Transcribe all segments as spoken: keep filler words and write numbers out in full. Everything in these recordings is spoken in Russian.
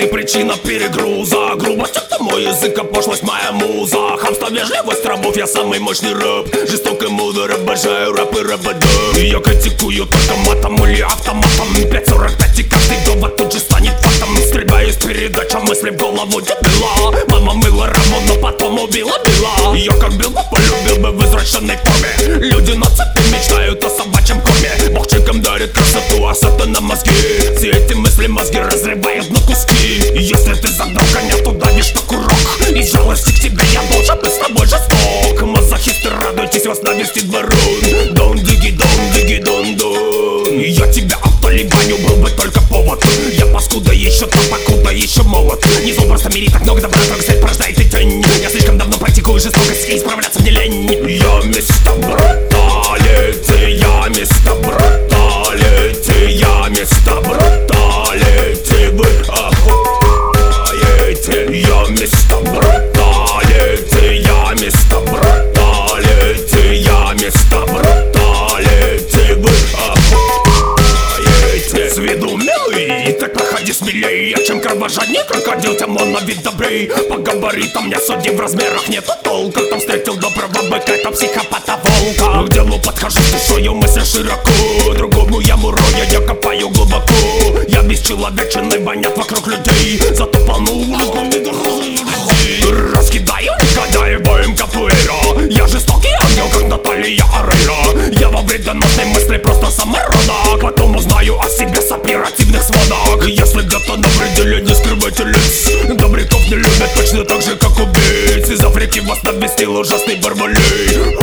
ты причина перегруза. Грубость — это мой язык, а пошлость — моя муза. Хамство, вежливость, рабов, я самый мощный рэп. Жесток и мудр, обожаю рэп и рэп-д. И я критикую только матом или автоматом. пять сорок пять и каждый довод тут же станет фактом. Стреляю из передача мысли в голову дебила. Мама мыла раму, но потом убила била. Я как бил бы, полюбил бы в извращенной форме. Люди на цепи мечтают о собачьем корме. Бог чекам дарит красоту, а сатана мозги. Все эти мысли мозги разрывают на куски. И если ты загнал коня, то давишь на курок. Из жалости к тебе я должен быть с тобой жесток. Мазохисты, радуйтесь, вас навестит ворон. Don't diggy, don't diggy, don't do. И я тебя автолибаню, был бы только повод. Я паскуда еще там, покуда еще молод. Не зло, просто мири так много добра, только свет порождает и тень. Я слишком давно практикую жестокость, и исправляться мне лень. Я мистер Бруталити, я мистер Бруталити, я мистер Бруталити. Вы охуеете. Я мистер Бруталити, я мистер Бруталити, я мистер Бруталити. Вы охуеете. С виду милый, так проходи смелей. Я чем кровожаднее крокодил, тем он на вид добрей. По габаритам не суди, в размерах нету толка. Там встретил доброго быка, это психопата волка. К делу подхожу, слушаю мысли широко. Другому яму роя, я копаю глубоко. Я бесчеловечный, вонят вокруг людей. Зато полну улыбку не дохожу людей. Раскидаю, негодяй, боем капуэра. Я жестокий ангел, как Наталья Орейро. Я во вредоносной мысли просто самородок. Потом узнаю о себе с оперативных сводок. Если где-то навредили, не скрывайте лиц. Добряков не любят точно так же, как убийц. Из Африки вас навестил ужасный Барбалей.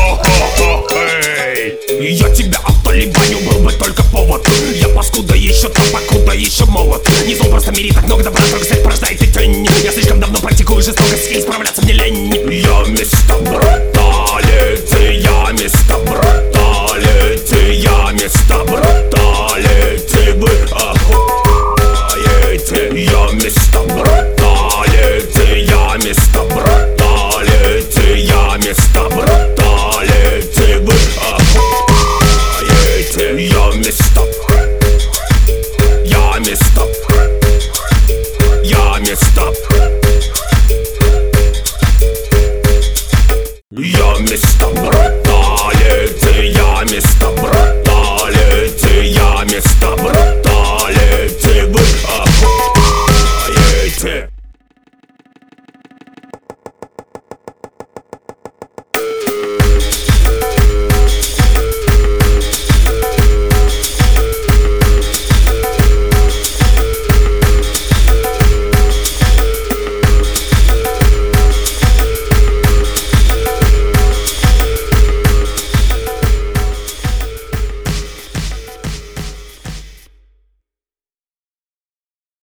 Я тебя автолибаню, был бы только повод. Я паскуда еще там, покуда еще молод. Не зло, просто мири так много добра, только свет порождает и тень. Я слишком давно практикую жестокость, и исправляться мне лень. Я мистер Бруталити, я мистер Бруталити, я мистер Бруталити. Вы охуеете. Я мистер Бруталити, я мистер Бруталити, я мистер Бруталити. Вы охуеете. Я мистер, я мистер, я мистер, я мистер.